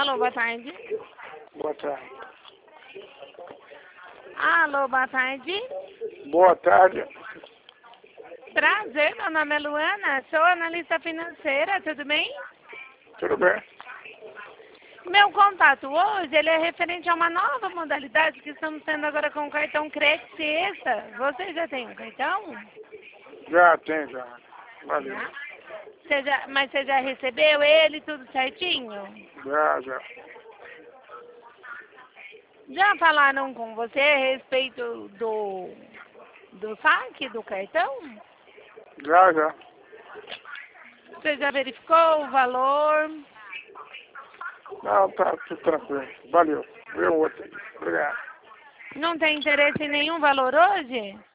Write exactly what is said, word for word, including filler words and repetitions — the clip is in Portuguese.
Alô, boa tarde. Boa tarde. Alô, boa tarde. Boa tarde. Prazer, meu nome é Luana, sou analista financeira, tudo bem? Tudo bem? Meu contato hoje, ele é referente a uma nova modalidade que estamos tendo agora com o cartão Crédito Extra. Você já tem um cartão? Já tem, já. Valeu. Já? Você já, mas você já recebeu ele, tudo certinho? Já, já. Já falaram com você a respeito do, do saque do cartão? Já, já. Você já verificou o valor? Não, tá tudo tranquilo. Valeu. Vê o outro aí. Obrigado. Não tem interesse em nenhum valor hoje?